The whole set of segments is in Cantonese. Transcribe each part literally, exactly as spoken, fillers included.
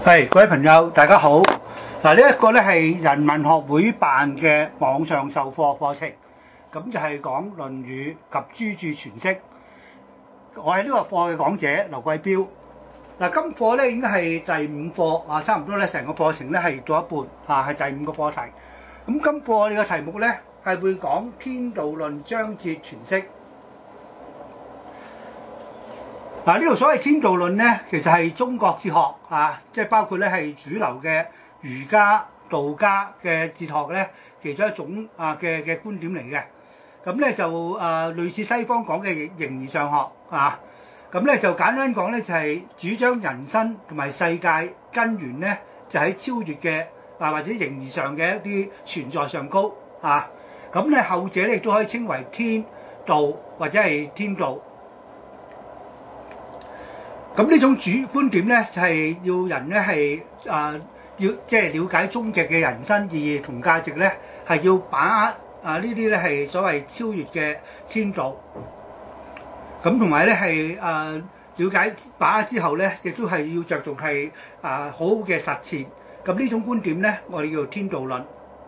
係，各位朋友，大家好。嗱，呢一個咧係人文學會辦嘅網上授課課程，咁就係講《論語》及諸注詮釋。我係呢個課嘅講者劉貴標。嗱，今課咧已經係第五課啊，差唔多咧成個課程咧係做一半啊，係第五個課題。咁今課我哋嘅題目咧係會講天道論章節詮釋。嗱，呢度所謂天道論咧，其實係中國哲學啊，即係包括咧係主流嘅儒家、道家嘅哲學咧，其中一種啊嘅嘅觀點嚟嘅。咁咧就誒、呃、類似西方講嘅形而上學啊。咁咧就簡單講咧，就係、是、主張人生同埋世界根源咧，就喺超越嘅啊或者形而上嘅一啲存在上高啊。咁咧後者咧亦都可以稱為天道或者係天道。咁呢種主觀點咧，就係、是、要人咧係啊，要即係了解終極嘅人生意義同價值咧，係要把握啊呢啲咧係所謂超越嘅天道。咁同埋咧係啊了解把握之後咧，亦都係要着重係啊好好嘅實踐。咁呢種觀點咧，我哋叫做天道論。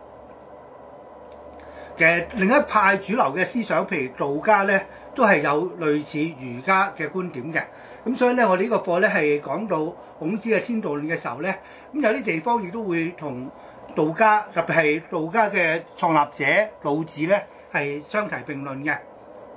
其實另一派主流嘅思想，譬如道家咧，都係有類似儒家嘅觀點嘅。咁所以咧，我哋呢個課咧係講到孔子嘅天道論嘅時候咧，咁有啲地方亦都會同道家，特別係道家嘅創立者老子咧係相提並論嘅。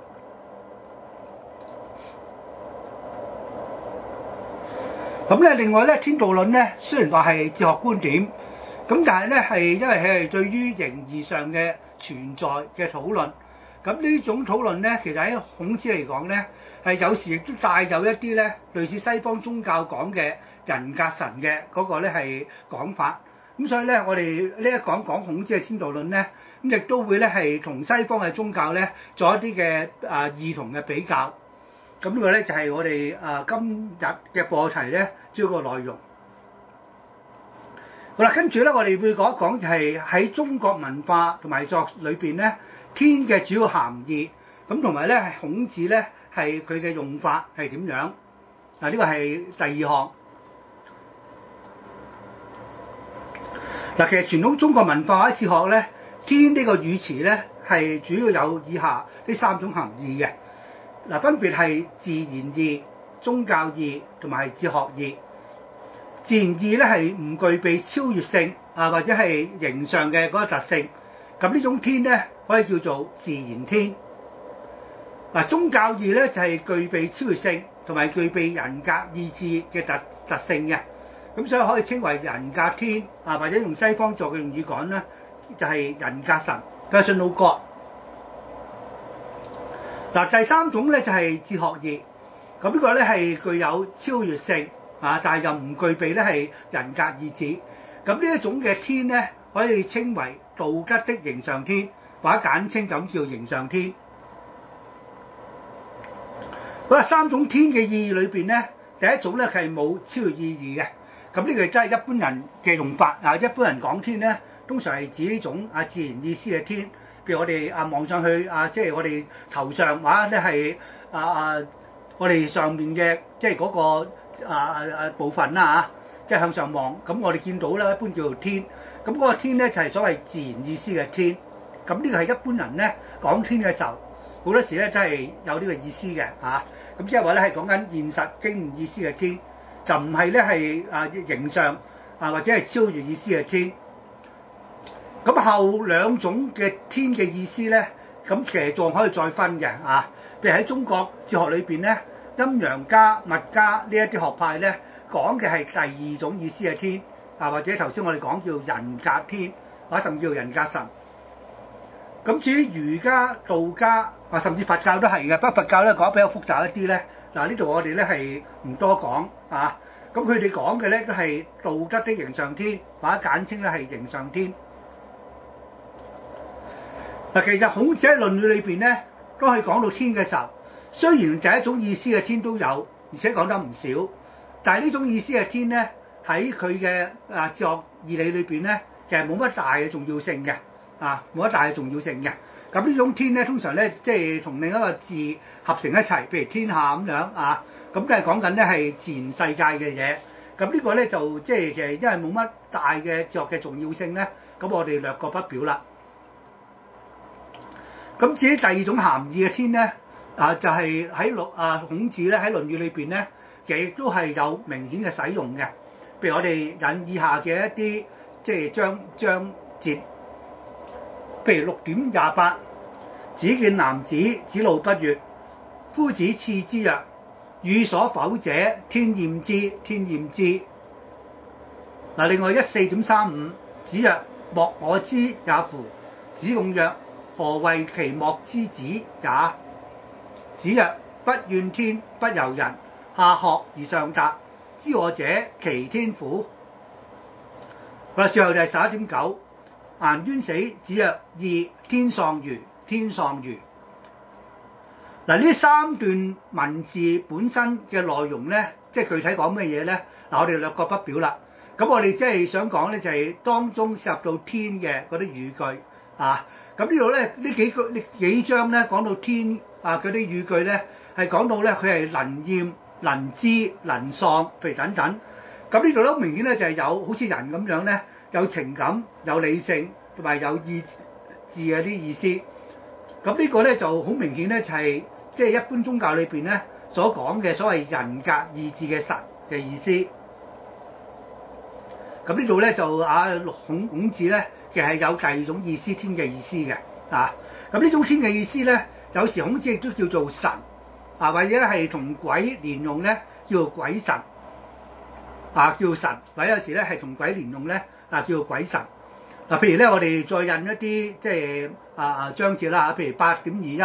咁咧，另外咧，天道論咧雖然話係哲學觀點，咁但係咧係因為佢係對於形而上嘅存在嘅討論。咁呢種討論咧，其實喺孔子嚟講咧，係有時亦都帶有一啲咧類似西方宗教講嘅人格神嘅嗰個咧係講法。咁所以咧，我哋呢一講講孔子嘅天道論咧，咁亦都會咧係同西方嘅宗教咧做一啲嘅啊異同嘅比較。咁呢個咧就係我哋啊今日嘅課題咧主要個內容。好啦，跟住咧我哋會講一講就係喺中國文化同埋作裏邊咧天嘅主要含義，咁同埋咧係孔子咧係佢嘅用法係點樣？嗱，呢個係第二項。嗱，其實傳統中國文化或者哲學咧，天呢個語詞咧係主要有以下呢三種含義嘅。嗱，分別係自然義、宗教義同埋哲學義。自然義咧係唔具備超越性啊，或者係形上嘅嗰個特性。咁呢種天咧可以叫做自然天。嗱，宗教義咧就係具備超越性同埋具備人格意志嘅特特性嘅。咁所以可以稱為人格天啊，或者用西方作嘅用語講咧，就係人格神 （personal God）。嗱，第三種咧就係哲學義，咁呢個咧係具有超越性啊，但係又唔具備咧係人格意志。咁呢一種嘅天咧，可以稱為道德的形上天，或者簡稱就咁叫形上天。好啦，三種天嘅意義裏邊咧，第一種咧係冇超越意義嘅。咁呢個真係一般人嘅用法啊！一般人講天咧，通常係指呢種啊自然意思嘅天。譬如我哋啊望上去啊，即係我哋頭上或者咧係啊啊我哋上面嘅即係嗰個啊啊部分啦嚇，即係向上望，咁我哋見到咧一般叫做天。咁嗰個天咧就係所謂自然意思嘅天。咁呢個係一般人咧講天嘅時候，好多時咧真係有呢個意思嘅嚇。咁即係話咧係講緊現實經驗意思嘅天，就唔係咧係啊形上啊或者係超越意思嘅天。咁後兩種嘅天嘅意思咧，咁其實仲可以再分嘅啊。譬如喺中國哲學裏邊咧，陰陽家、物家呢一啲學派咧，講嘅係第二種意思嘅天啊，或者頭先我哋講叫人格天，或者甚至叫人格神。咁至於儒家、道家啊，甚至佛教都係嘅，不過佛教咧講得比較複雜一啲咧。嗱，呢度我哋咧係唔多講啊。咁佢哋講嘅咧都係道德的形上天，或者簡稱咧係形上天。嗱，其實孔子喺《論語》裏邊咧，都可以講到天嘅時候，雖然第一種意思嘅天都有，而且講得唔少，但係呢種意思嘅天咧，喺佢嘅啊哲學義理裏邊咧，其實冇乜大嘅重要性嘅，啊冇乜大嘅重要性嘅。咁呢種天咧，通常咧即係同另一個字合成一齊，譬如天下咁樣啊，咁都係講緊咧係自然世界嘅嘢。 咁呢個咧就即係其實因為冇乜大嘅哲學嘅重要性咧，咁我哋略過不表啦。咁至於第二種涵義嘅天咧，啊就係喺論啊孔子咧喺《論語》裏邊咧，其實亦都係有明顯嘅使用嘅。譬如我哋引以下嘅一啲即係章章節，譬如六點廿八，子見男子，子路不悅。夫子刺之曰：予所否者，天厭之，天厭之。嗱，另外一四點三五，子曰：莫我之也夫。子貢曰：何謂其莫之子也？子曰：不怨天，不尤人，下學而上達，知我者，其天乎？好啦，最後就係十一點九，顏淵死，子曰：義，天喪予，天喪予。嗱，呢三段文字本身嘅內容咧，即係具體講咩嘢咧？嗱，我哋略過不表啦。咁我哋即係想講咧，就係當中涉及到天嘅嗰啲語句啊。咁呢度咧，呢幾句呢幾章咧講到天啊嗰啲語句咧，係講到咧佢係能厭、能知、能喪，譬如等等。咁呢度都明顯咧就係有好似人咁樣咧，有情感、有理性同埋有意志嘅啲意思。咁呢個咧就好明顯咧就係即係一般宗教裏邊咧所講嘅所謂人格意志嘅神嘅意思。咁呢度咧就啊孔孔子咧其實係有第二種意思，天嘅意思嘅啊。咁呢種天嘅意思咧，有時孔子亦都叫做神啊，或者係同鬼連用咧叫做鬼神啊，叫神，或者有時咧係同鬼連用咧啊叫做鬼神。嗱、啊，譬如咧我哋再印一啲即係啊章節啦，譬如八點二一，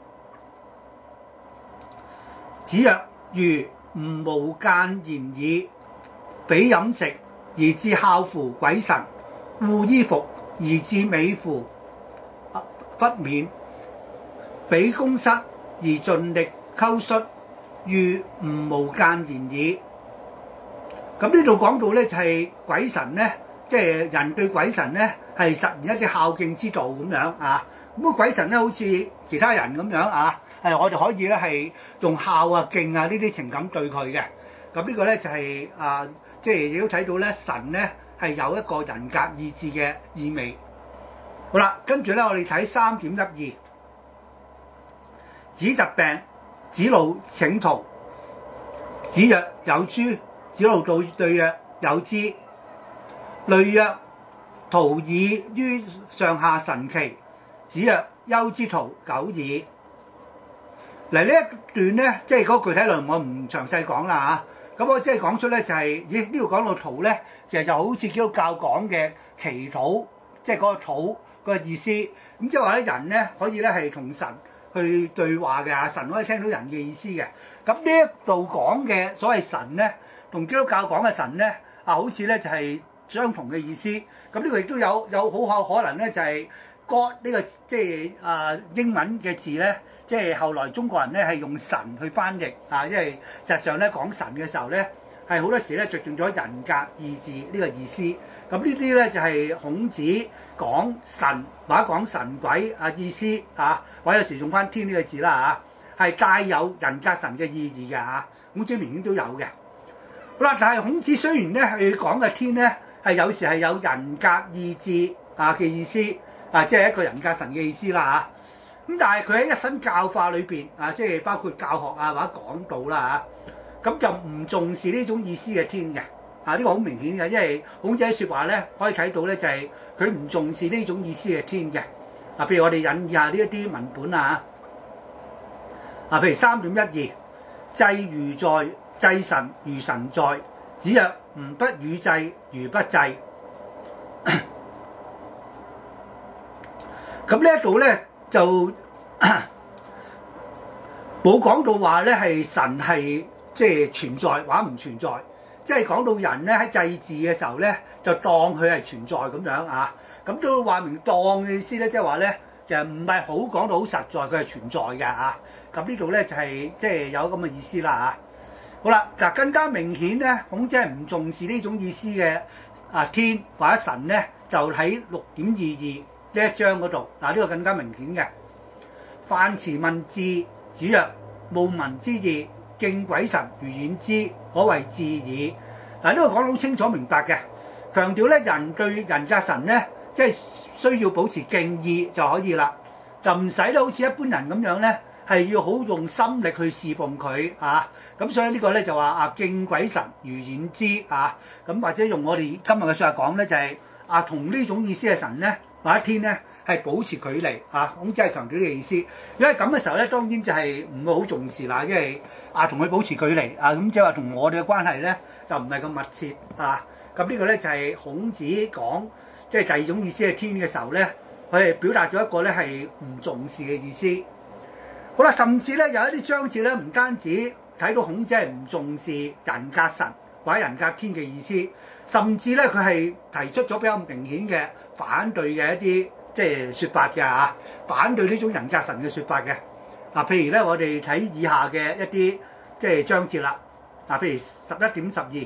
子曰：如吾無間言矣，彼飲食而致孝乎鬼神，惡衣服而致美乎不免，彼宮室而盡力溝戌，喻吾無間言矣。咁呢度講到咧就係鬼神咧，即係人對鬼神咧係實現一啲孝敬之道咁樣啊。咁鬼神咧好似其他人咁樣啊，係我哋可以咧係用孝啊敬啊呢啲情感對佢嘅。咁呢個咧就係啊，即係亦都睇到咧神咧係有一個人格意志嘅意味。好啦，跟住咧我哋睇三點一二，子疾病，子路請逃。子曰：有諸？子路對曰：有之。類曰：逃以於上下神奇。子曰：丘之徒，久矣。嗱，呢一段咧，即係嗰個具體內容我唔詳細講啦嚇。咁我即係講出咧就係、是，咦呢度講到禱咧，其實就好似基督教講嘅祈禱，即係嗰個禱個意思。咁即係話咧，人咧可以咧係同神去對話嘅，神可以聽到人嘅意思嘅。咁呢一度講嘅所謂神咧，同基督教講嘅神咧，啊好似咧就係相同嘅意思。咁呢個亦都有有好可可能咧就係、是。God 呢個即係啊英文嘅字咧，即係後來中國人咧係用神去翻譯啊，因為實際上咧講神嘅時候咧係好多時咧着重咗人格意志呢個意思。咁呢啲咧就係孔子講神或者講神鬼啊意思啊，或者有時用翻天呢個字啦嚇，係帶有人格神嘅意義嘅嚇，孔子明顯都有嘅。好啦，但係孔子雖然咧佢講嘅天咧係有時係有人格意志啊嘅意思。啊，即係一個人格神嘅意思啦嚇，咁但係佢喺一生教化裏邊啊，即係包括教學啊或者講道啦嚇，咁就唔重視呢種意思嘅天嘅，啊呢個好明顯嘅，因為孔子嘅説話咧可以睇到咧就係佢唔重視呢種意思嘅天嘅，啊譬如我哋引以下呢一啲文本啊，啊譬如三點一二，祭如在，祭神如神在。子曰：吾不與祭，如不祭。咁呢一度咧就冇講到話咧係神係即係存在或者唔存在，即係講到人咧喺祭祀嘅時候咧就當佢係存在咁樣啊，咁都話明當嘅意思咧，即係話咧就唔係好講到好實在佢係存在嘅啊。咁呢度咧就係即係有咁嘅意思啦啊。好啦，嗱更加明顯咧，孔子係唔重視呢種意思嘅啊天或者神咧，就喺六點二二。呢一章嗰度，嗱、這、呢個更加明顯嘅。樊遲問智，子曰：務民之義，敬鬼神如遠之，可謂智矣。 嗱，呢個講得好清楚明白嘅，強調咧人對人格神咧，即係需要保持敬意就可以啦，就唔使咧好似一般人咁樣咧，係要好用心力去侍奉佢啊。咁所以呢個咧就話啊敬鬼神如遠之啊，咁或者用我哋今日嘅説話講咧就係、是、啊同呢種意思嘅神咧或者天咧係保持距離啊，孔子係強調呢個意思。如果係咁嘅時候咧，當然就係唔會好重視啦，因為啊同佢保持距離啊，咁即係話同我哋嘅關係咧就唔係咁密切啊。咁呢個咧就係、是、孔子講即係第二種意思係天嘅時候咧，佢係表達咗一個咧係唔重視嘅意思。好啦，甚至咧有一啲章節咧唔單止睇到孔子係唔重視人格神或者人格天嘅意思，甚至咧佢係提出咗比較明顯嘅反對嘅一啲即係説法嘅嚇，反對呢種人格神嘅説法嘅。嗱，譬如咧我哋睇以下嘅一啲即係章節啦。嗱，譬如十一點十二，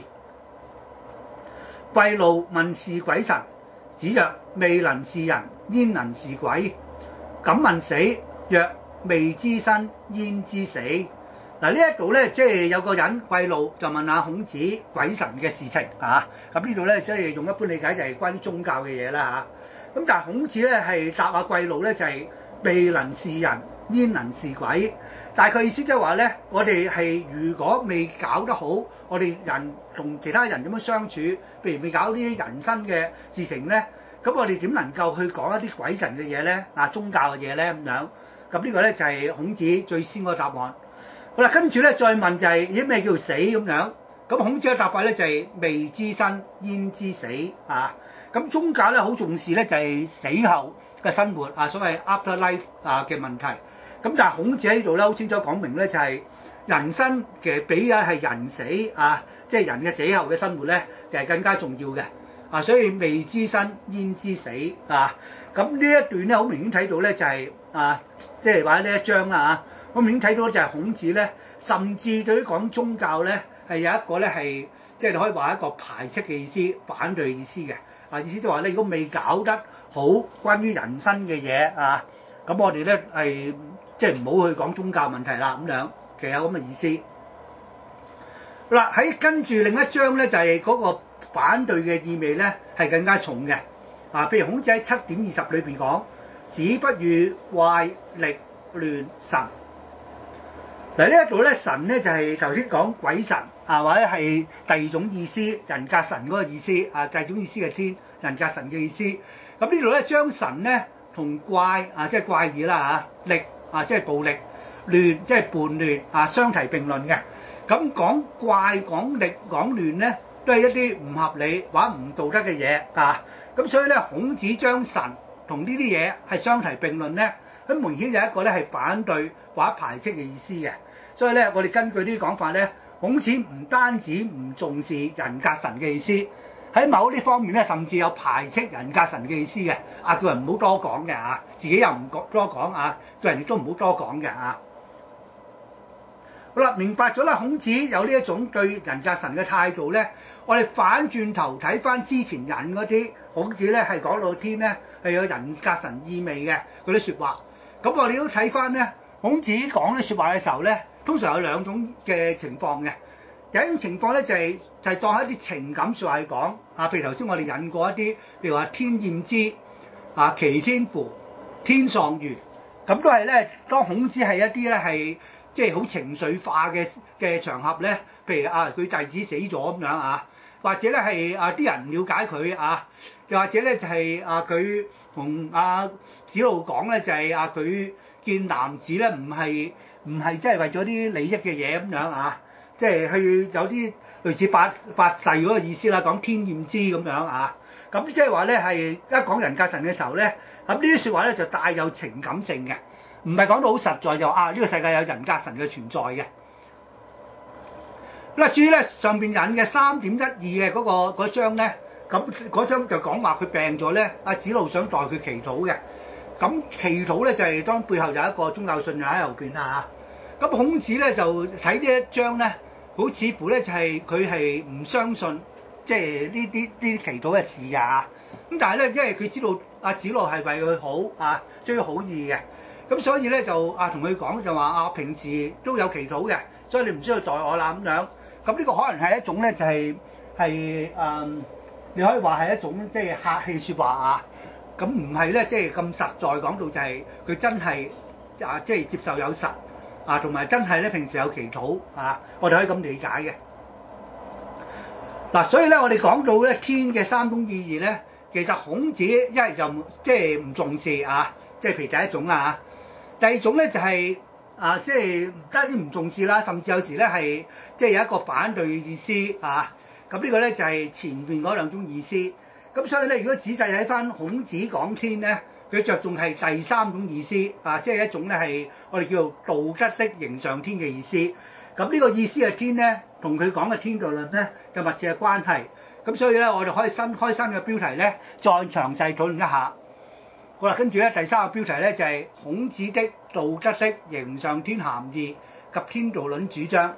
季路問事鬼神，子曰：未能事人，焉能事鬼？敢問死，曰：未知生，焉知死？嗱，呢一度咧，即係有個人季路就問下孔子鬼神嘅事情啊。咁呢度咧，即係用一般理解就係關於宗教嘅嘢啦嚇。咁但係孔子咧係答下季路咧就係未能事人，焉能事鬼？大概意思即係話咧，我哋係如果未搞得好，我哋人同其他人點樣相處，譬如未搞呢啲人生嘅事情咧，咁我哋點能夠去講一啲鬼神嘅嘢咧？啊，宗教嘅嘢咧咁樣。咁呢個咧就係孔子最先個答案。好啦，跟住咧再問就係咦咩叫死咁樣？咁孔子嘅答法咧就係未知生，焉知死啊？咁宗教咧好重視咧就係死後嘅生活啊，所謂 after life 啊嘅問題。咁但係孔子喺度咧好清楚講明咧就係人生其實比嘅係人死啊，即係人嘅死後嘅生活咧其實更加重要嘅啊，所以未知生焉知死啊？咁呢一段咧好明顯睇到咧就係啊，即係話呢一章啦啊。我明顯睇到就係孔子咧，甚至對於講宗教咧係有一個咧係即係你可以話一個排斥嘅意思、反對嘅意思嘅啊，意思就話你如果未搞得好關於人生嘅嘢啊，咁我哋咧係即係唔好去講宗教問題啦咁樣，其實有咁嘅意思。嗱，喺跟住另一章咧就係、是、嗰個反對嘅意味咧係更加重嘅啊，譬如孔子喺七點二十裏邊講：子不語怪力亂神。嗱，呢一度咧神咧就係頭先講鬼神啊，或者係第二種意思人格神嗰個意思啊，第二種意思係天人格神嘅意思。咁呢度咧將神咧同怪啊，即係怪異啦嚇，力啊即係暴力，亂即係叛亂啊，相提並論嘅。咁講怪、講力、講亂咧，都係一啲唔合理或者唔道德嘅嘢啊。咁所以咧，孔子將神同呢啲嘢係相提並論咧，咁明顯有一個咧係反對或者排斥嘅意思嘅。所以咧，我哋根據呢啲講法咧，孔子唔單止唔重視人格神嘅意思，喺某啲方面咧，甚至有排斥人格神嘅意思嘅。啊，叫人唔好多講嘅啊，自己又唔講多講啊，叫人亦都唔好多講嘅啊。好啦，明白咗啦，孔子有呢一種對人格神嘅態度咧，我哋反轉頭睇翻之前引嗰啲，孔子咧係講到天咧係有人格神意味嘅嗰啲説話。咁我哋都睇翻咧，孔子講啲説話嘅時候咧，通常有兩種嘅情況嘅。第一種情況咧就係、是、就係、是、當係一啲情感説話去講啊，譬如頭先我哋引過一啲，譬如話天厭之啊，其天乎，天喪如，咁都係咧，當孔子係一啲咧係即係好情緒化嘅嘅場合咧，譬如啊佢弟子死咗咁樣啊，或者咧係啊啲人唔了解佢啊，又或者咧就係、是、啊佢同阿子路講咧就係、是、啊佢見男子咧唔係唔係即係為咗啲利益嘅嘢咁樣啊，即係去有啲類似發發誓嗰個意思啦，講天厭之咁樣啊，咁即係話咧係一講人格神嘅時候咧，咁呢啲説話咧就帶有情感性嘅，唔係講到好實在就啊呢、這個世界有人格神嘅存在嘅。嗱，至於咧上邊引嘅三點一二嘅嗰個嗰章咧，咁嗰章就講話佢病咗咧，阿子路想代佢祈禱嘅。咁祈禱咧就係、是、當背後有一個宗教信仰喺後邊啦嚇。咁孔子咧就睇呢一章咧，好似乎咧就係佢係唔相信即係呢啲呢啲祈禱嘅事㗎嚇。咁但係咧，因為佢知道阿子路係為佢好啊，追好意嘅，咁所以咧就啊同佢講就話啊平時都有祈禱嘅，所以你唔需要代我啦咁樣。咁呢個可能係一種咧就係係誒、嗯，你可以話係一種即係客氣説話啊。咁唔係咧，即係咁實在講到就係佢真係啊，即係接受有實啊，同埋真係咧平時有祈禱啊，我哋可以咁理解嘅。嗱、啊，所以咧我哋講到咧天嘅三種意義咧，其實孔子一係就即係唔重視啊，即係譬如第一種啦嚇，第二種咧就係、是、啊，即係唔單止唔重視啦，甚至有時咧係即係有一個反對嘅意思啊。咁呢個咧就係、是、前面嗰兩種意思。咁所以咧，如果仔細睇翻孔子講天咧，佢着重係第三種意思啊，即係一種咧係我哋叫做道德的形上天嘅意思。咁呢個意思嘅天咧，同佢講嘅天道論咧嘅密切嘅關係。咁所以咧，我哋可以新開新嘅標題咧，再詳細討論一下。好啦，跟住咧第三個標題咧就係、是、孔子的道德的形上天涵義及天道論主張。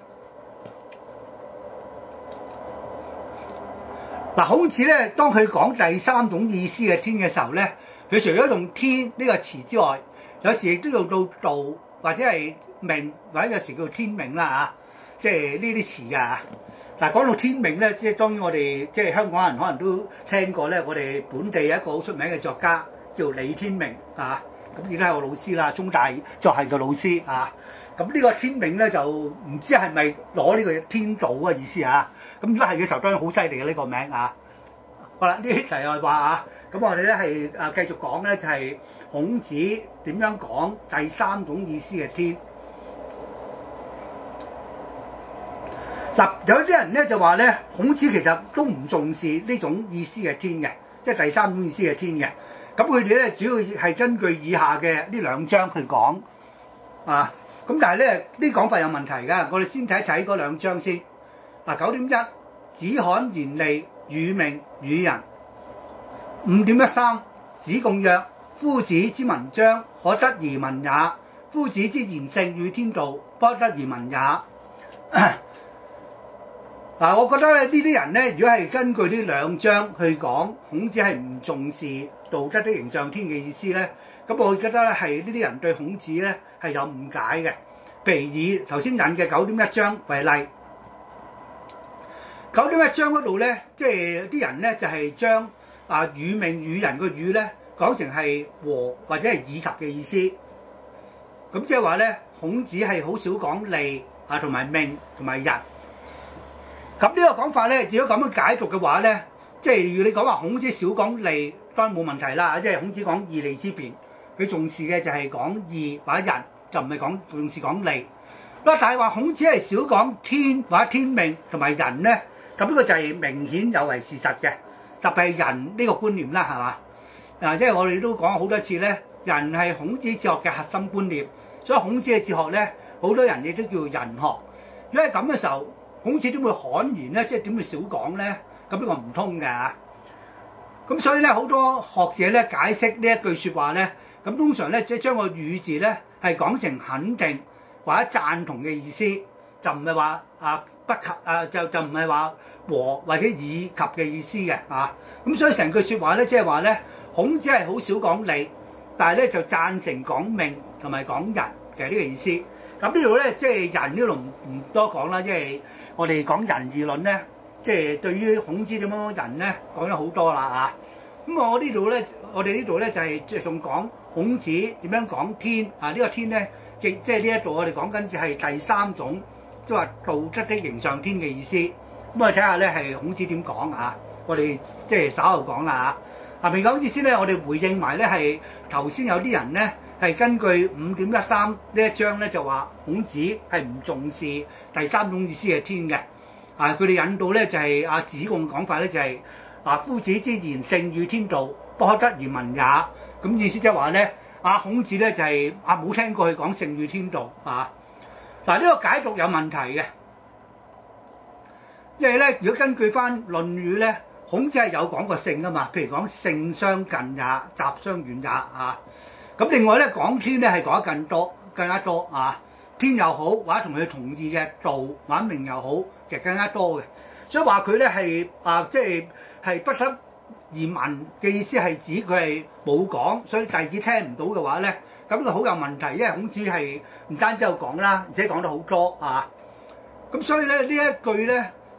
嗱，孔子咧，當佢講第三種意思嘅天嘅時候咧，佢除咗用天呢個詞之外，有時亦都用到道或者係命，或者有時叫天命啦嚇，即係呢啲詞㗎。嗱，講到天命咧，即係當然我哋即係香港人可能都聽過咧，我哋本地有一個好出名嘅作家叫李天命啊，咁亦都係我老師啦，中大作係嘅老師啊。咁呢個天命咧就唔知係咪攞呢個天道嘅意思啊？咁如果係嘅時候，當然好犀利嘅呢個名啊！好啦，呢啲題外話啊，咁我哋咧係誒繼續講咧，就係、是、孔子點樣講第三種意思嘅天。嗱，有啲人咧就話咧，孔子其實都唔重視呢種意思嘅天嘅，即係第三種意思嘅天嘅。咁佢哋咧主要係根據以下嘅呢兩章去講啊。咁但係咧呢講法有問題㗎，我哋先睇一睇嗰兩章先。嗱，九點一，子罕言利，與命與人。五點一三，子貢曰：夫子之文章，可得而聞也；夫子之言勝與天道，不得而聞也。嗱，我覺得咧呢啲人咧，如果係根據呢兩章去講，孔子係唔重視道德的形上天嘅意思咧，咁我覺得咧係呢啲人對孔子咧係有誤解嘅。譬如以頭先引嘅九點一章為例。九點一章嗰度咧，即係啲人咧就係、是、將啊與命與人個與咧講成係和或者係以及嘅意思。咁即係話咧，孔子係好少講利啊同埋命同埋人。咁呢個講法咧，如果咁樣解讀嘅話咧，即係如果你講話孔子少講利，當然冇問題啦。即係孔子講義利之辯，佢重視嘅就係講義或者人，就唔係講重視講利。但係話孔子係少講天或者天命同埋人咧。咁呢個就係明顯有為事實嘅，特別係人呢個觀念啦，係嘛？嗱，即係我哋都講好多次咧，人係孔子哲學嘅核心觀念，所以孔子嘅哲學咧，好多人亦都叫人學。如果係咁嘅時候，孔子點會罕言咧？即係點會少講咧？咁呢個唔通㗎。咁所以咧，好多學者咧解釋呢一句説話咧，咁通常咧即係將個與字咧係講成肯定或者贊同嘅意思，就唔係話啊不及啊就就唔係話和或者以及嘅意思嘅啊。咁所以成句説話咧，即係話咧，孔子係好少講利，但係咧就贊成講命同埋講人嘅呢個意思。咁呢度咧即係人呢度唔唔多講啦，因為我哋講仁義論咧，即係對於孔子點樣講人咧講咗好多啦啊。咁我呢度咧，我哋呢度咧就係即係仲講孔子點樣講天啊？呢個天咧，即即係呢一度我哋講緊嘅係第三種，即係話道德的形上天嘅意思。咁我哋睇下咧係孔子點講啊？我哋即係稍後講啦嚇。啊，未講之先咧，我哋回應埋咧係頭先有啲人咧係根據五點一三呢一章咧就話孔子係唔重視第三種意思係天嘅。啊，佢哋引導咧就係阿子貢講法咧就係、是。啊！夫子之言勝與天道，不可得而聞也。咁意思即係話咧，阿孔子咧就係啊冇聽過佢講勝與天道啊。嗱，呢個解讀有問題嘅，因為咧如果根據翻《論語》咧，孔子係有講過勝噶嘛，譬如講勝相近也，習相遠也啊。咁另外咧講天咧係講得更多、更加多啊。天又好，或者同佢同意嘅道或者命又好，其實更加多嘅。所以話佢咧係啊，即係。係不得而聞嘅意思係指佢係冇講，所以弟子聽唔到嘅話咧，咁呢個好有問題，因為孔子係唔單止有講啦，而且講得好多啊。咁所以咧呢一句咧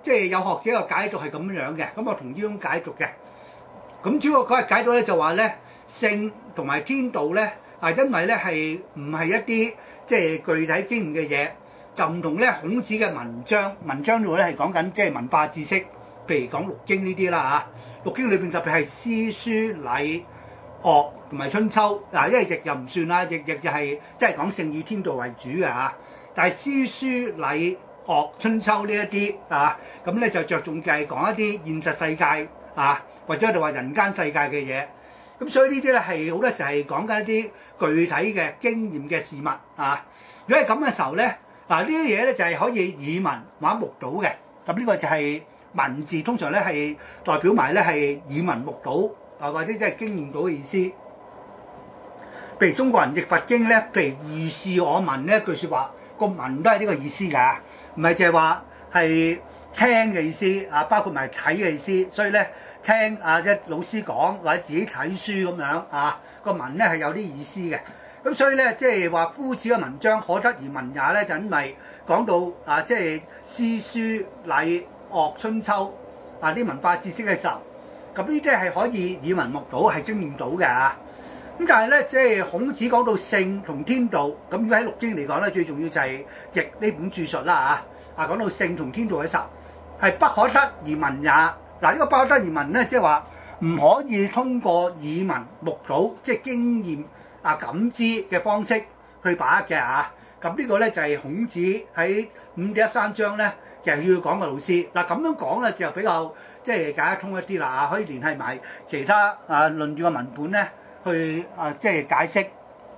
即係有學者嘅解讀係咁樣嘅，咁我同呢種解讀嘅。咁主要嗰日解讀咧就話咧，聖同埋天道咧啊，因為咧係唔係一啲即係具體經驗嘅嘢，就唔同咧孔子嘅文章，文章度咧係講緊即係文化知識，譬如講六經呢啲啦嚇。六經裏邊特別係詩書禮樂同埋春秋嗱，因為易又唔算啦，易易就係即係講聖與天道為主嘅嚇。但係詩書禮樂春秋呢一啲啊，咁咧就着重嘅係講一啲現實世界啊，或者我哋話人間世界嘅嘢。咁所以呢啲咧係好多時係講緊一啲具體嘅經驗嘅事物啊。如果係咁嘅時候咧，嗱呢啲嘢咧就係可以耳聞或者目睹嘅。咁呢個就係文字，通常咧係代表埋咧係耳聞目睹啊，或者即係經驗到嘅意思。譬如中國人譯佛經咧，譬如如是我聞呢一句説話，個聞都係呢個意思㗎，唔係淨係話係聽嘅意思啊，包括埋睇嘅意思。所以咧聽啊，即係老師講或者自己睇書咁樣啊，個聞咧係有啲意思嘅。咁所以咧即係話夫子嘅文章可得而聞也咧，就因為講到啊即係詩書禮樂春秋啊啲文化知識嘅時候，咁呢啲係可以耳聞目睹係經驗到嘅啊。咁但係咧，即係孔子講到聖同天道，咁如果喺六經嚟講咧，最重要就係譯呢本著述啦嚇。啊，講到聖同天道嘅時候，係不可得而聞也。嗱，呢個不可得而聞咧，即係話唔可以通過耳聞目睹，即係經驗啊感知嘅方式去把握嘅嚇。咁呢個咧就係孔子喺五點一三章咧，就係要講嘅老師。嗱咁樣講咧就比較即係解得通一啲啦，可以聯繫埋其他啊論語嘅文本咧。去啊，即係解釋。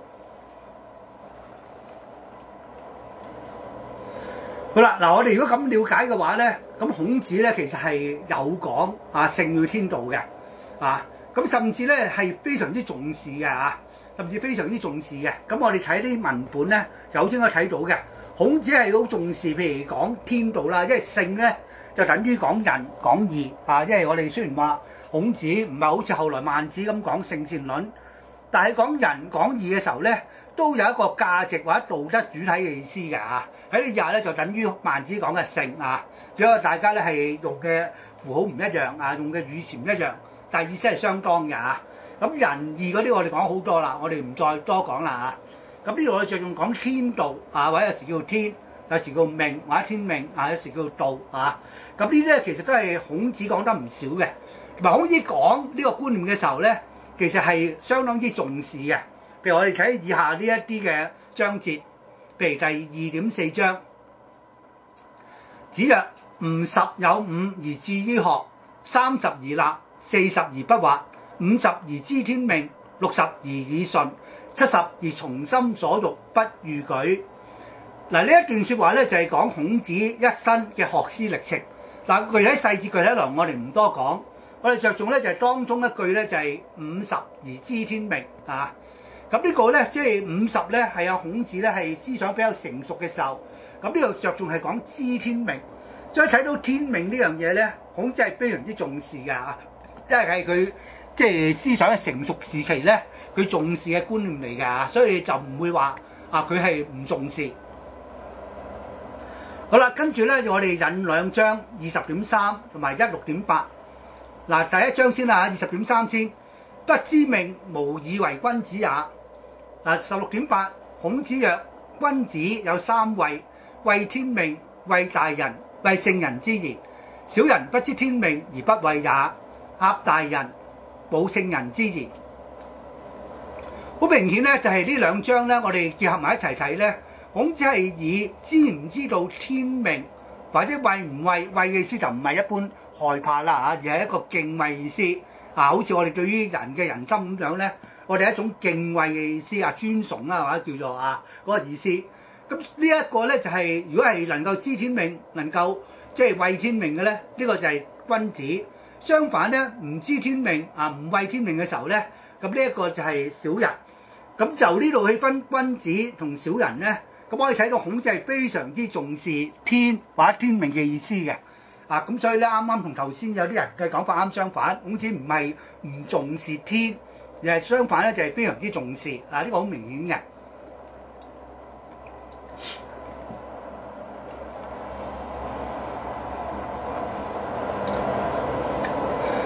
好啦，嗱，我哋如果咁了解嘅話咧，咁孔子咧其實係有講啊聖與天道嘅啊，咁甚至咧係非常之重視嘅啊，甚至非常之重視嘅。咁我哋睇啲文本咧，就好應該睇到嘅。孔子係好重視，譬如講天道啦，因為聖咧就等於講仁講義啊，因為我哋雖然話孔子唔係好似後來孟子咁講聖善論，但係講仁講義嘅時候咧，都有一個價值或者道德主體嘅意思嘅嚇。喺呢日咧就等於孟子講嘅聖啊，只不過大家咧係用嘅符號唔一樣啊，用嘅語詞唔一樣，但係意思係相當嘅嚇。咁仁義嗰啲我哋講好多啦，我哋唔再多講啦嚇。咁呢度我哋着重講天道啊，或者有時叫天，有時叫命或者天命啊，有時叫道啊。咁呢啲咧其實都係孔子講得唔少嘅。同埋孔子講呢個觀念嘅時候咧，其實係相當之重視嘅。譬如我哋睇以下呢一啲嘅章節，譬如第二點四章，子曰：吾十有五而志於學，三十而立，四十而不惑，五十而知天命，六十而耳順，七十而從心所欲，不逾矩。嗱，呢一段説話咧就係、是、講孔子一生嘅學思歷程。嗱，具體細節具體內容我哋唔多講。我哋着重咧就係、是、當中一句咧就係、是、五十而知天命啊！咁呢個咧即係五十咧係阿孔子咧係思想比較成熟嘅時候，咁呢度着重係講知天命，所以睇到天命呢樣嘢咧，孔子係非常之重視㗎啊！因為係佢即係思想嘅成熟時期咧，佢重視嘅觀念嚟㗎，所以就唔會話啊佢係唔重視。好啦，跟住咧我哋引兩章二十點三同埋一六點八。嗱，第一章先啦，二十點三先，不知命，無以為君子也。嗱，十六點八，孔子曰：君子有三畏，畏天命，畏大人，畏聖人之言。小人不知天命而不畏也，鴨大人，冇聖人之言。好明顯咧，就係呢兩章咧，我哋結合埋一齊睇咧，孔子係以知唔知道天命或者畏唔畏，畏嘅意思就唔係一般害怕啦嚇，而係一個敬畏意思啊，好似我哋對於人嘅人心咁樣咧，我哋一種敬畏嘅意思啊，尊崇啊或者叫做啊嗰個意思。咁呢一個咧就係、是、如果係能夠知天命，能夠即係畏天命嘅咧，呢、這個就係君子。相反咧，唔知天命啊，唔畏天命嘅時候咧，咁呢一個就係小人。咁就呢度去分君子同小人咧，咁可以睇到孔子係非常之重視天或者天命嘅意思嘅。啊，咁所以咧，啱啱同頭先有啲人嘅講法啱相反，孔子唔係唔重視天，而係相反咧就係、是、非常之重視。啊，呢、這個好明顯嘅。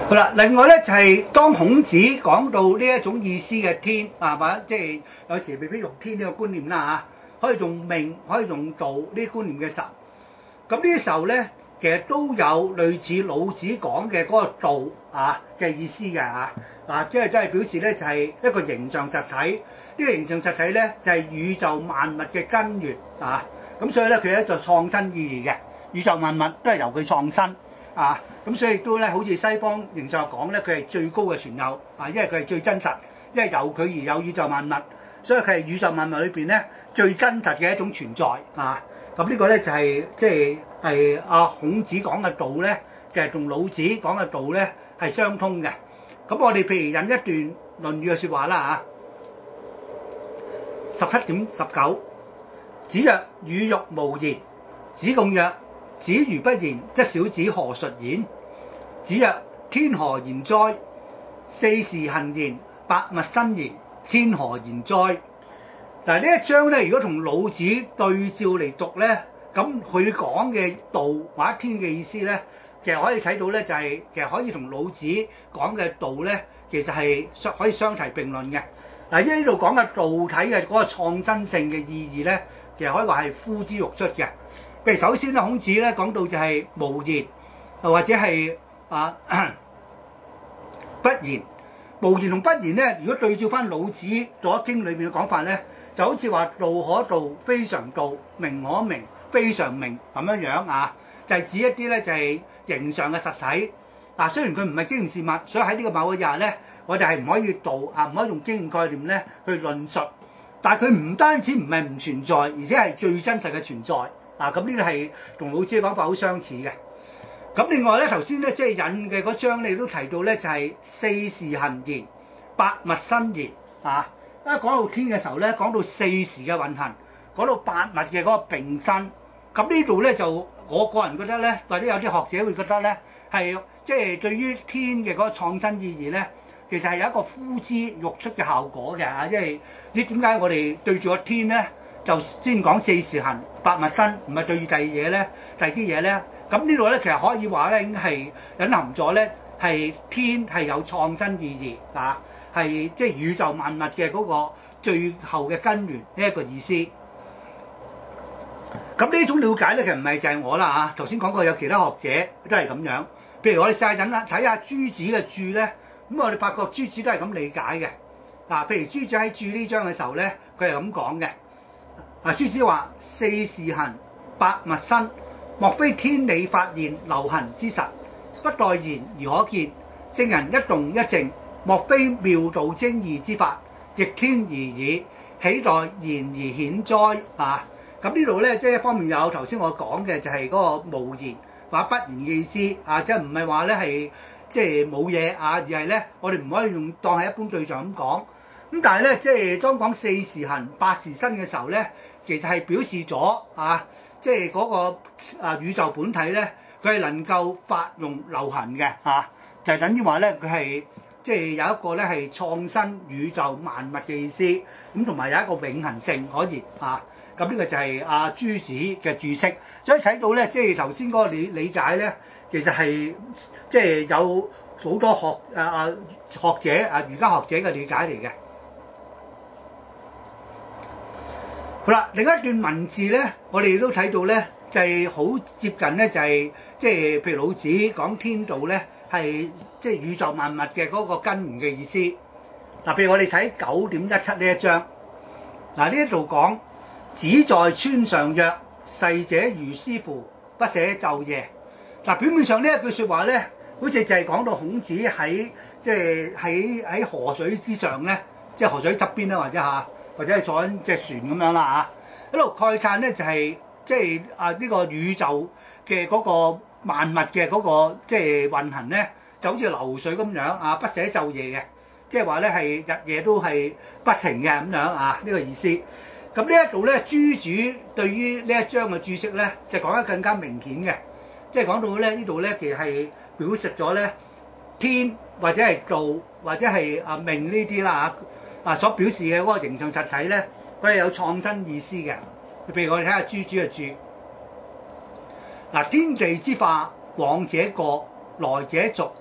好啦，另外咧就係、是、當孔子講到呢一種意思嘅天啊，或者即係有時未必用天呢個觀念啦嚇，可以用命，可以用道呢啲觀念嘅時候，咁呢啲時候咧，其實都有類似老子講嘅嗰個道啊嘅意思嘅嚇，啊即係都係表示咧就係、是、一個形象實體，呢、這個形象實體咧就係、是、宇宙萬物嘅根源啊，咁所以咧佢係一個創新意義嘅，宇宙萬物都係由佢創新。啊，咁所以亦都咧，好似西方形上講咧，佢係最高嘅存有啊，因為佢係最真實，因為由佢而有宇宙萬物，所以佢係宇宙萬物裏邊咧最真實嘅一種存在啊。咁呢個咧就係即係係阿孔子講嘅道咧，其實同老子講嘅道咧係相通嘅。咁我哋譬如引一段《論語》嘅説話啦嚇，十七點十九，子曰：與欲無言。子貢曰：子如不言，則小子何述焉？子曰：天何言哉？四時行焉，百物生焉，天何言哉？嗱呢一章咧，如果同老子對照嚟讀咧，咁佢講嘅道或者天嘅意思咧，其實可以睇到咧，就係、是、其實可以同老子講嘅道咧，其實係相可以相提並論嘅。嗱，因為呢度講嘅道體嘅嗰個創新性嘅意義咧，其實可以話係呼之欲出嘅。譬如首先咧，孔子咧講到就係無言，或者係啊不言。無言同不言咧，如果對照翻老子《左經》裏邊嘅講法咧，就好似話道可道，非常道；名可名，非常名咁樣樣啊，就係、是、指一啲咧就係、是、形上嘅實體。嗱、啊，雖然佢唔係經驗事物，所以喺呢個某個日咧，我哋係唔可以道啊，唔可以用經驗概念咧去論述。但係佢唔單止唔係唔存在，而且係最真實嘅存在。啊，咁呢個係同老子嘅講法好相似嘅。咁另外咧，頭先咧即係引嘅嗰章你都提到咧，就係、是、四時行焉，百物生焉。啊，一講到天嘅時候咧，講到四時嘅運行，講到百物嘅嗰個並生。咁呢度咧就我個人覺得咧，或者有啲學者會覺得咧，係即係對於天嘅嗰個創新意義咧，其實係有一個呼之欲出嘅效果嘅嚇。因為你點解我哋對住個天咧？就先講四時行，百物生，唔係對住第二嘢咧，第二啲嘢咧。咁呢度咧，其實可以話咧，已經係隱含咗咧，係天係有創新意義啊，係即係宇宙萬物嘅嗰個最後嘅根源呢一個意思。咁呢種了解咧，其實唔係就係我啦嚇。頭先講過有其他學者都係咁樣。譬如我哋試下引啦，睇下朱子嘅注咧，咁我哋發覺朱子都係咁理解嘅。嗱，譬如朱子喺注呢章嘅時候咧，佢係咁講嘅。啊！朱子話：四時行，百物生，莫非天理發現流行之實，不待言而可見。聖人一動一靜，莫非妙道精義之法，逆天而已，豈待言而顯哉？啊！咁呢度咧，即係一方面有頭先我講嘅就係嗰個無言或者不言嘅意思啊，即係唔係話咧係即係冇嘢啊，而係咧我哋唔可以用當係一般對象咁講。咁但係咧，即係當講四時行，百時生嘅時候咧。其實係表示咗啊，即係嗰個啊宇宙本體咧，佢係能夠發用流行嘅啊，就係、是、等於話咧，佢係即係有一個咧係創新宇宙萬物嘅意思，咁同埋有一個永恆性可言啊。咁呢個就係阿、啊、朱子嘅注釋，所以睇到咧，即係頭先嗰個理理解咧，其實係即係有好多學啊啊學者啊儒家學者嘅理解嚟嘅。好啦，另一段文字咧，我哋都睇到咧，就係、是、好接近咧，就係即係譬如老子講天道咧，係即係宇宙萬物嘅嗰個根源嘅意思。嗱，譬如我哋睇九點一七呢一章，嗱呢一度講子在川上曰：逝者如斯夫，不舍晝夜。嗱，表面上呢一句説話咧，好似就係講到孔子喺即係喺喺河水之上咧，即係河水側邊啦，或者嚇。或者係坐緊隻船咁樣啦嚇，一路慨嘆咧就係即係啊呢個宇宙嘅嗰個萬物嘅嗰個即係運行咧，就好似流水咁樣啊，不捨晝夜嘅，即係話咧係日夜都係不停嘅咁樣啊，呢個意思。咁呢一度咧，朱子對於呢一章嘅注釋咧，就講得更加明顯嘅，即係講到咧呢度咧其實係表述咗咧天或者係道或者係啊命呢啲啦嚇。啊！所表示嘅嗰個形象實體咧，佢係有創新意思嘅。譬如我哋睇下朱子嘅注，嗱，天地之化，往者過，來者逐，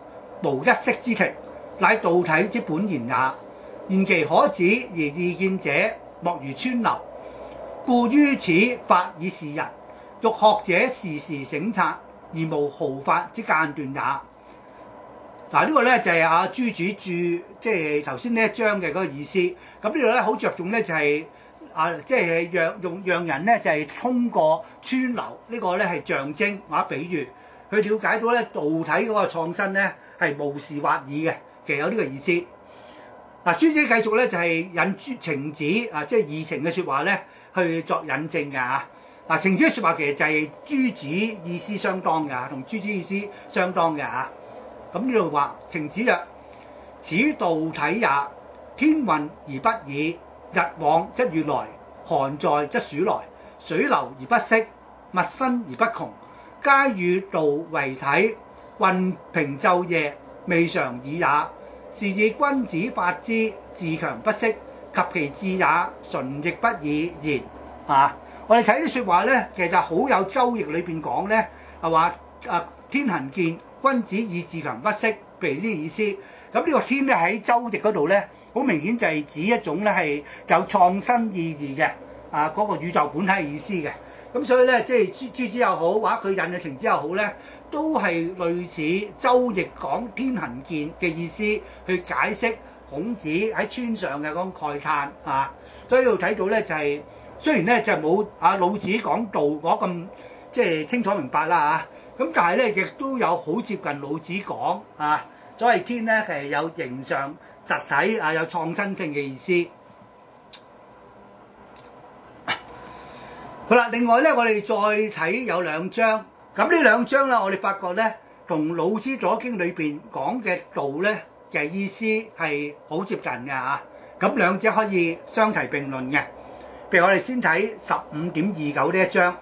無一色之庭，乃道體之本然也。然其可指而易見者，莫如川流。故於此法以示人，欲學者時時省察，而無毫發之間斷也。嗱，呢個咧就係阿朱子注，即係頭先呢一章嘅嗰個意思。咁呢度咧好着重咧就係、是、啊，即係讓用讓人咧就係、是、通過川流呢個咧係象徵或者比喻，去了解到咧道體嗰個創新咧係無時或已嘅，其實有呢個意思。嗱，朱子繼續咧就係、是、引程子啊，即係二程嘅説話咧去作引證嘅嚇。嗱，程子嘅説話其實就係朱子意思相當嘅，同朱子意思相當嘅嚇。咁呢度話程子曰：此道體也，天運而不已，日往則月來，寒在則暑來，水流而不息，物生而不窮，皆與道為體，運平晝夜，未嘗已也。是以君子法之，自強不息，及其志也，純亦不已然。啊，我哋睇啲説話咧，其實好有《周易》裏邊講咧，係話啊天行健，君子以自強不息，譬如呢啲意思。咁呢個天咧喺《周易》嗰度咧，好明顯就係指一種咧係有創新意義嘅啊嗰、那個宇宙本體嘅意思嘅。咁所以咧，即係朱朱子又好，或者佢引嘅程子又好咧，都係類似《周易》講天行健嘅意思去解釋孔子喺川上嘅嗰種慨嘆啊。所以呢度睇到咧就係、是、雖然咧就冇啊老子講道嗰咁即係清楚明白啦嚇，咁但係咧亦都有好接近老子講啊，所謂天咧係有形上實體啊，有創新性嘅意思。好啦，另外咧我哋再睇有兩章，咁呢兩章咧我哋發覺咧同老子左經裏邊講嘅道咧嘅意思係好接近嘅嚇，咁兩者可以相提並論嘅。譬如我哋先睇十五點二九呢一章，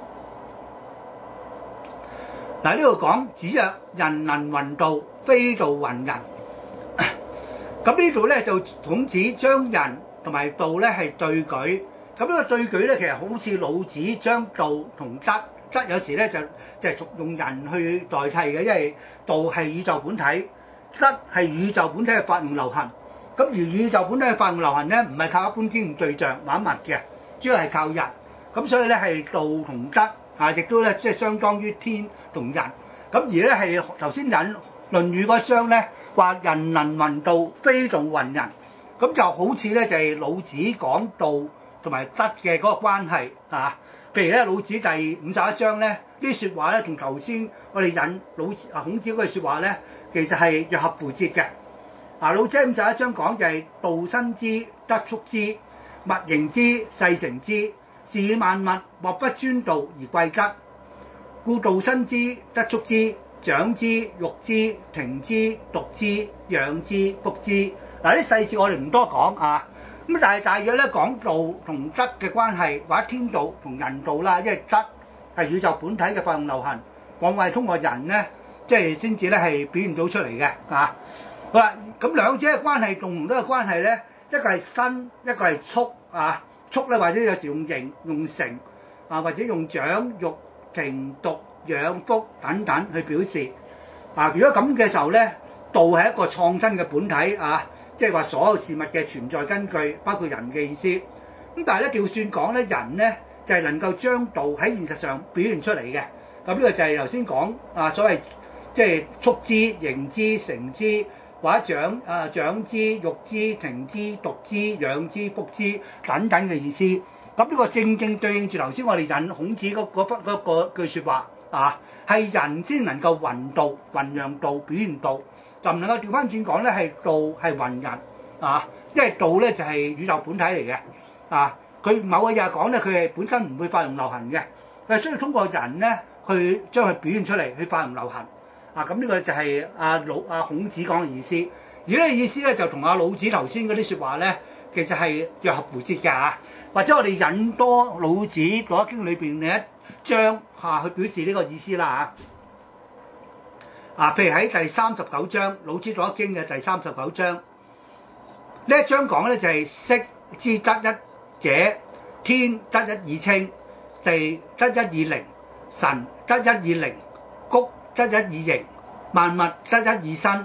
嗱呢度講子曰：人能云道，非道云人。咁呢度咧就孔子將人同埋道咧係對舉。咁呢個對舉咧，其實好似老子將道同德，德有時咧就就係、是、用人去代替嘅，因為道係宇宙本體，德係宇宙本體嘅發用流行。咁而宇宙本體嘅發用流行咧，唔係靠一般經驗對象玩物嘅，主要係靠人。咁所以咧係道同德啊，亦都咧即係相當於天同人。咁而咧係頭先引《論語》嗰章咧話人能云道，非道云人。咁就好似咧就係、是、老子講道同埋德嘅嗰個關係啊，譬如咧老子第五十一章咧啲説話咧，同頭先我哋引老啊孔子嗰句説話咧，其實係若合符節嘅。啊，老子五十一章講就係道生之，德畜之，物形之，勢成之，是以萬物莫不尊道而貴吉。故道生之，德畜之，長之，育之，庭之，獨之，養之，福之。嗱啲細節我哋唔多講啊。咁但係大約咧講道同德嘅關係，或者天道同人道啦，因為德係宇宙本體嘅發用流行，往往係通過人咧，即係先至咧係表現到出嚟嘅啊。好啦，咁兩者嘅關係同唔同嘅關係咧，一個係生，一個係畜啊。畜咧或者有時用形、用成啊，或者用長、育、庭、獨、養、福等等去表示啊。如果咁嘅時候咧，道係一個創新嘅本體啊。即係話所有事物嘅存在根據，包括人嘅意思。咁但係咧調轉講咧，人咧就係、是、能夠將道喺現實上表現出嚟嘅。咁呢個就係頭先講啊，所謂即係畜之、形之、成之，或者長啊長之、育之、庭之、獨之、養之、福之等等嘅意思。咁呢個正正對應住頭先我哋引孔子嗰嗰忽嗰句説話啊，係人先能夠云道、弘揚道、表現道。就唔能夠調翻轉講咧，係道係雲人啊，因為道咧就係、是、宇宙本體嚟嘅啊。佢某個嘢講咧，佢係本身唔會發揚流行嘅，佢係需要通過人咧去將佢表現出嚟，去發揚流行啊。咁呢個就係阿老阿孔子講嘅意思。而呢個意思咧就同阿老子頭先嗰啲説話咧，其實係若合符節嘅嚇。或者我哋引多老子《道德經》裏邊另一章嚇、啊、去表示呢個意思啦嚇。啊，譬如喺第三十九章《老子道德經》嘅第三十九章，呢一章講咧就係、是、昔之得一者，天得一以清，地得一以靈，神得一以靈，谷得一以形，萬物得一以生，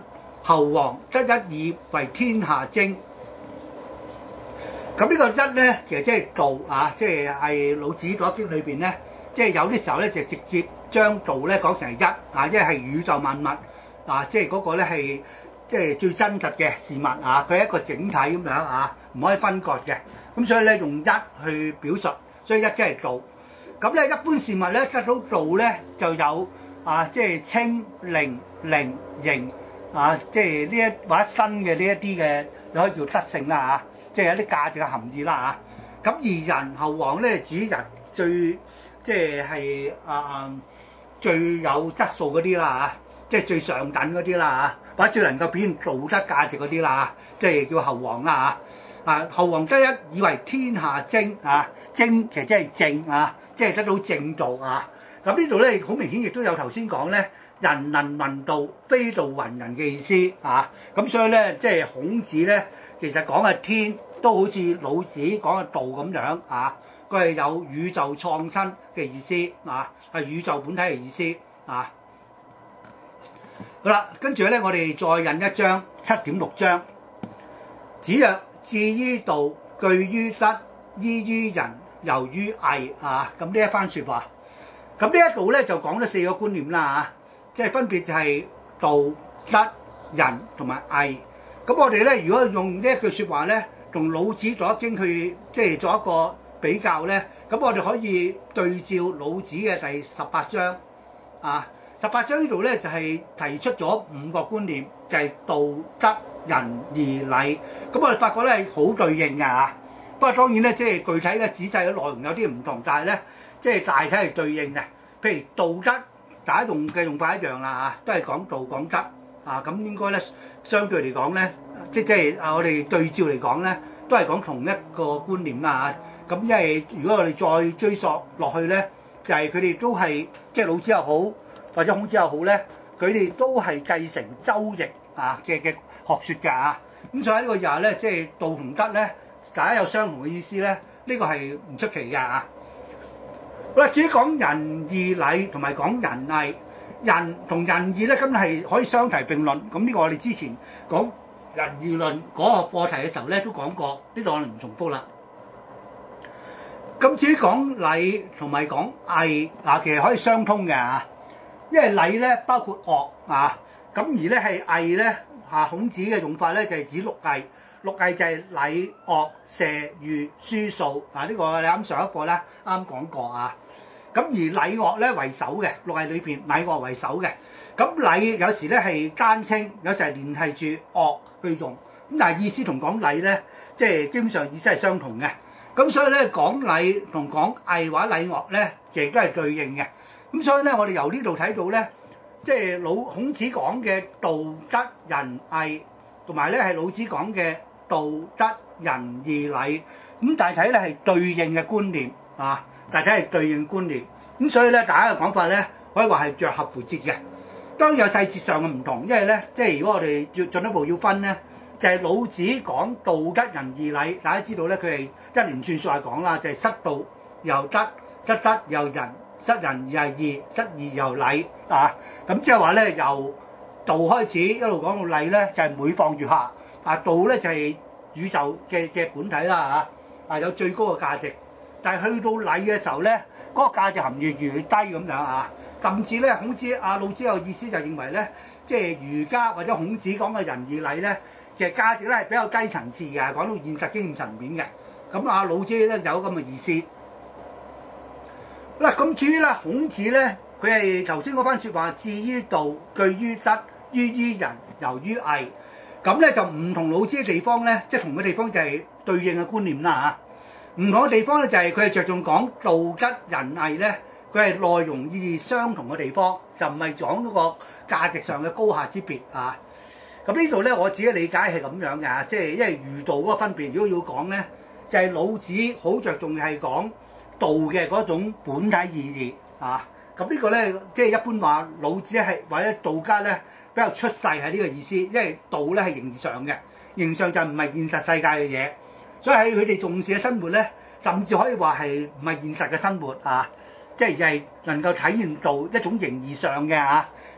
侯王得一以為天下精。咁呢個一咧，其實即係道啊，即係係老子道德經裏邊咧，即係有啲時候咧就直接將道咧講成係一啊，因為係宇宙萬物啊，即係嗰個咧係即係最真實嘅事物啊，佢係一個整體咁樣啊，唔可以分割嘅。咁所以咧用一去表述，所以一即係道。咁咧一般事物咧得到道咧就有啊，即係清、靈、靈、形啊，即係呢一或者新嘅呢一啲嘅，你可以叫德性啦嚇。即係有啲價值嘅含義啦嚇，咁而人侯王咧指人最即係係啊最有質素嗰啲啦嚇，即係最上等嗰啲啦嚇，或者最能夠表現道德價值嗰啲啦嚇，即係叫侯王啦嚇。啊侯王得一以為天下精啊，精其實即係正啊，即係得到正道啊。咁呢度咧好明顯亦都有頭先講咧，人能聞道，非道雲人嘅意思啊。咁所以咧即係孔子咧。其實講嘅天都好似老子講嘅道咁樣啊，佢係有宇宙創新嘅意思啊，係宇宙本體嘅意思啊。好啦，跟住咧我哋再引一章七點六章。子曰：志於道，據於德，依於仁，遊於藝啊。咁呢一番説話，咁呢一度咧就講咗四個觀念啦嚇，即係分別就係道、德、仁同埋藝。咁我哋咧，如果用呢一句説話咧，同老子道德經去即係做一個比較咧，咁我哋可以對照老子嘅第十八章啊。十八章呢度咧就係提出咗五個觀念，就係道、德、仁、義、禮。咁我哋發覺咧係好對應㗎嚇。不過當然咧，即係具體嘅仔細嘅內容有啲唔同，但係咧即係大體係對應嘅。譬如道德，大家用嘅用法一樣啦嚇，都係講道講德。啊，咁應該咧，相對嚟講咧，即即係啊，我哋對照嚟講咧，都係講同一個觀念啦嚇。咁因為如果我哋再追溯落去咧，就係佢哋都係即係老子又好，或者孔子又好咧，佢哋都係繼承周易啊嘅嘅學説㗎啊。咁所以呢個又咧，即係道同德咧，大家有相同嘅意思咧，呢個係唔出奇㗎啊。好啦，至於講仁義禮同埋講仁義。仁同仁義咧，咁係可以相提並論。咁呢個我哋之前講仁義論嗰個課題嘅時候咧，都講過，呢度我哋唔重複啦。咁至於講禮同埋講藝啊，其實可以相通嘅嚇，因為禮咧包括樂啊，咁而咧係藝咧嚇，孔子嘅用法咧就係指六藝，六藝就係禮、樂、射、御、書、數啊。呢個你啱上一課咧啱講過啊。咁而禮樂咧為首嘅，六藝裏邊禮樂為首嘅。咁禮有時咧係單稱，有時係聯繫住樂去用。咁但係意思同講禮咧，即係基本上意思係相同嘅。咁所以咧講禮同講藝或者禮樂咧，其實都係對應嘅。咁所以咧，我哋由呢度睇到咧，即係老孔子講嘅道德仁藝，同埋咧係老子講嘅道德仁義禮。咁大體咧係對應嘅觀念啊。大體係對應觀念，咁所以咧，大家嘅講法咧，可以話係着合乎節嘅。當然有細節上嘅唔同，因為咧，即係如果我哋要進一步要分咧，就係、是、老子講道德仁義禮，大家知道咧，佢係一連串數嚟講啦，就係、是、失道又德，失德又仁，失仁又係義，失義又禮啊。咁即係話咧，由道開始一路講到禮咧，就係、是、每況愈下。啊，道咧就係、是、宇宙嘅嘅本體啦嚇，啊有最高嘅價值。但係去到禮嘅時候咧，嗰、那個價值含義越嚟越低咁樣啊，甚至咧孔子啊老子有意思就認為咧，即係儒家或者孔子講嘅仁義禮咧，其實價值咧係比較低層次嘅，講到現實經驗層面嘅。咁啊老子咧有咁嘅意思。嗱，咁至於咧孔子咧，佢係頭先嗰番説話，志於道，據於德，依於仁，遊於藝。咁咧就唔同老子嘅地方咧，即係同嘅地方就係對應嘅觀念啦嚇。唔同嘅地方咧，就係佢係着重講道德仁藝咧，佢係內容意義相同嘅地方，就唔係講嗰個價值上嘅高下之別啊。咁呢度咧，我自己理解係咁樣嘅，即係因為儒道嗰個分別，如果要講咧，就係、是、老子好着重係講道嘅嗰種本體意義啊。咁呢個咧，即係一般話老子係或者道家咧比較出世係呢個意思，因為道咧係形上嘅，形上就唔係現實世界嘅嘢。所以喺佢哋重視嘅生活咧，甚至可以話係唔係現實嘅生活啊，即係就係能夠體現到一種形而上嘅啊，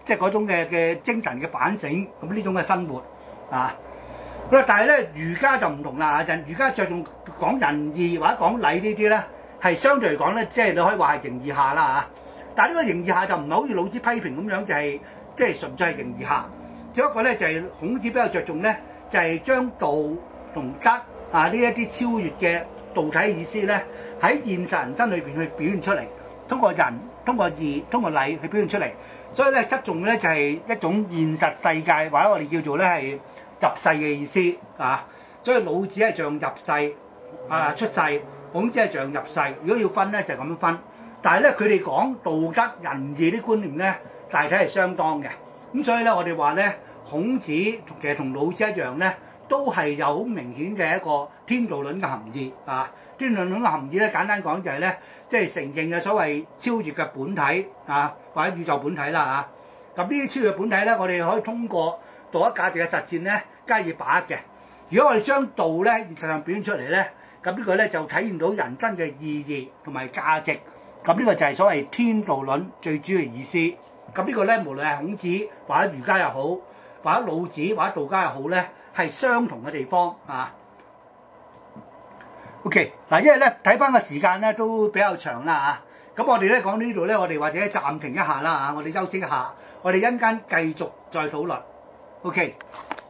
即係嗰種嘅嘅精神嘅反省，咁呢種嘅生活啊。咁啊，但係咧儒家就唔同啦，人儒家着重講仁義或者講禮呢啲咧，係相對嚟講咧，即係你可以話係形而下啦嚇。但係呢個形而下就唔係好似老子批評咁樣，就係即係純粹係形而下。只不過咧就係孔子比較着重咧，就係將道同德啊呢一啲超越嘅道體意思咧，喺現實人生裏邊去表現出嚟，通過仁、通過義、通過禮去表現出嚟。所以咧側重咧就係一種現實世界或者我哋叫做咧係入世嘅意思啊。所以老子係像入世啊出世，孔子係像入世。如果要分咧就係咁樣分。但係咧佢哋講道德仁義啲觀念咧，大體係相當嘅。咁所以咧我哋話咧，孔子其實同老子一樣咧，都係有好明顯嘅一個天道論嘅含義啊。天道論嘅含義咧，簡單講就係咧，即係承認嘅所謂超越嘅本體啊，或者宇宙本體啦嚇。咁呢啲超越本體咧，我哋可以通過道德價值嘅實踐咧，加以把握嘅。如果我哋將道咧現實上表現出嚟咧，咁呢個咧就體現到人生嘅意義同埋價值。咁呢個就係所謂天道論最主要嘅意思。咁呢個咧，無論係孔子或者儒家又好，或者老子或者道家又好咧，係相同嘅地方啊。OK， 嗱，因為咧睇翻個時間咧都比較長啦嚇。咁我哋咧講呢度咧，我哋或者暫停一下啦嚇，我哋休息一下，我哋一陣間繼續再討論。OK。